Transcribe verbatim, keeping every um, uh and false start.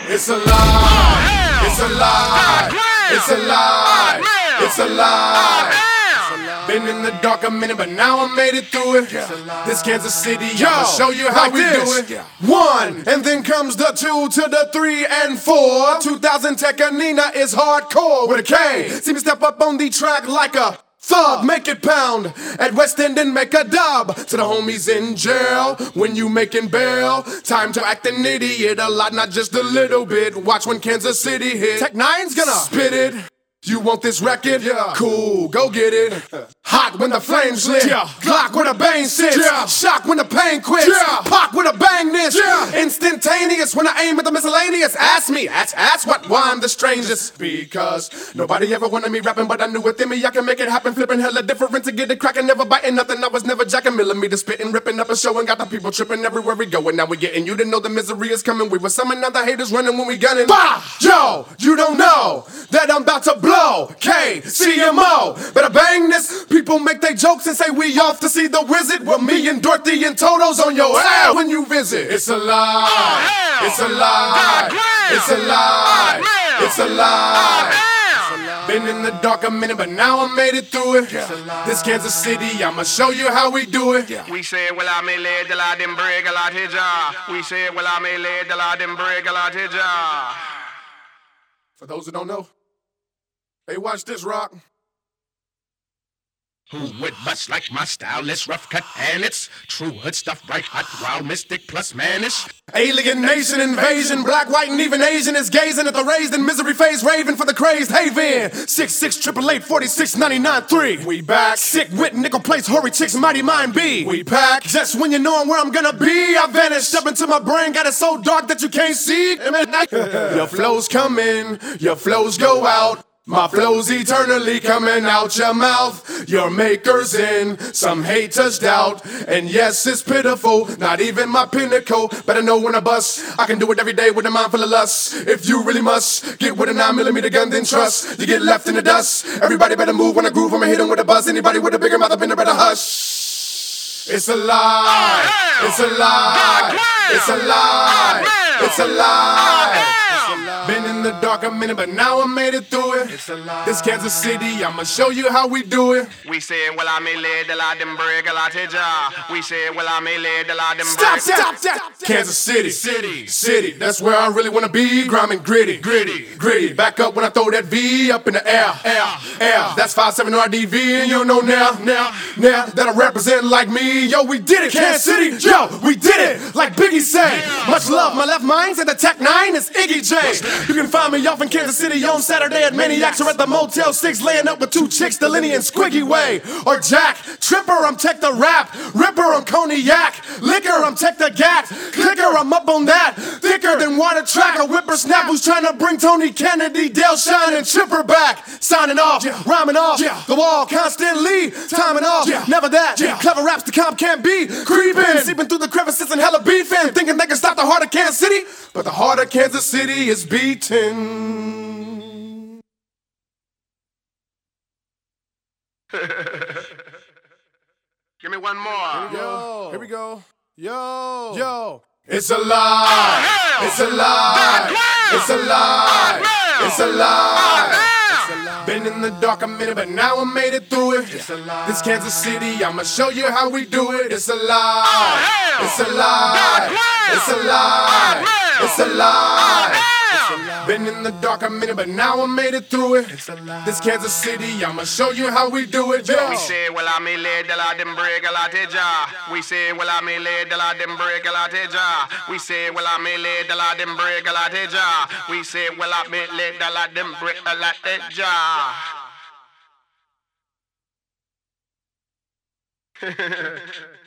It's a lie. It's a lie. It's a lie. It's a lie. Been in the dark a minute, but now I made it through it. This Kansas City, I'ma show you how we do it. One, and then comes the two to the three and four. two thousand Tekanina is hardcore with a K. See me step up on the track like a thug, make it pound at West End and make a dub. To the homies in jail, when you making bail, time to act an idiot a lot, not just a little bit. Watch when Kansas City hit. Tech Nine's gonna spit it. You want this record? Yeah. Cool, go get it. Hot when the flames lit. Yeah. Glock when the bang sits. Yeah. Shock when the pain quits. Yeah. Pop with a bangness. Yeah. Instantaneous when I aim at the miscellaneous. Ask me, ask, ask what, why I'm the strangest. Because nobody ever wanted me rapping, but I knew within me I can make it happen. Flipping hella different to get it cracking, never biting nothing. I was never jacking millimeters, spitting, ripping up a show and got the people tripping everywhere we go. And now we getting you to know the misery is coming. We were summoning other haters running when we gunning. Bah! Yo, you don't know that I'm about to blow. K C M O, better bang this. People make they jokes and say we off to see the wizard. Well, me and Dorothy and Toto's on your ass when you visit. It's a lie. It's a lie. It's a lie. It's a lie. Been in the dark a minute, but now I made it through it. This Kansas City, I'ma show you how we do it. We say, well, I may lay the la dem break a lot hija. We say, well, I may lay the la dem break a lot hija. For those who don't know, hey, watch this, Rock. Who would bust like my style? It's rough cut and it's true hood stuff, right? Hot, wild, mystic plus manish. Alienation, invasion, black, white, and even Asian is gazing at the raised and misery phase, raving for the crazed haven. Six six triple eight forty six ninety nine three. We back, sick with nickel plates, hurry chicks, mighty mind be. We pack, just when you know where I'm gonna be, I vanish up into my brain, got it so dark that you can't see. Your flows come in, your flows go out. My flow's eternally coming out your mouth. Your maker's in, some haters doubt. And yes, it's pitiful, not even my pinnacle. Better know when I bust, I can do it every day with a mind full of lust. If you really must, get with a nine millimeter gun, then trust. You get left in the dust. Everybody better move when I groove, I'ma hit 'em with a buzz. Anybody with a bigger mouth up in there better hush. It's a lie, it's a lie, it's a lie, it's a lie. Been in the dark a minute, but now I made it through it. This Kansas City, I'ma show you how we do it. We say, well, I may lay the la dem break a lot hija. We say, well, I may lay the la dem break. Stop, stop, stop. Kansas City, city, city. That's where I really wanna be. Grime and gritty, gritty, gritty. Back up when I throw that V up in the air, air, air. That's five seven R D V, and you know now, now, now that I represent like me. Yo, we did it, Kansas City. Yo, we did it, like Biggie say. Much love, my left mind said the Tech Nine is Iggy J. You can find me off in Kansas City on Saturday at Maniacs or at the Motel six, laying up with two chicks, the Lenny and Squiggy Way. Or Jack, Tripper, I'm Tech the Rap. Ripper, I'm Cognac. Liquor, I'm Tech the Gat. Clicker, I'm up on that. Thicker than water track. A whippersnap who's trying to bring Tony Kennedy, Dale Shine, and Chipper back. Signing off, yeah. Rhyming off, yeah. The wall constantly timing off. Yeah. Never that, yeah. Clever raps the comp can't be. Creeping, seeping through the crevices and hella beefing. Thinking they can stop the heart of Kansas City, but the heart of Kansas City is beating. Give me one more. Here we go. Here we go. Yo. Yo. It's a lie. It's a lie. It's a lie. It's a lie. Been in the dark a minute, but now I made it through it. This Kansas City, I'ma show you how we do it. It's a lie. It's a lie. It's a lie. It's a lie. Been in the dark a minute, but now I made it through it. This Kansas City, I'ma show you how we do it. Yo. We say, well, I may lay the la dem break a lot hija. We say, well, I may lay the la dem break a lot hija. We say, well, I may lay the la dem break a lot hija. We say, well, I may lay the la dem break a lot hija.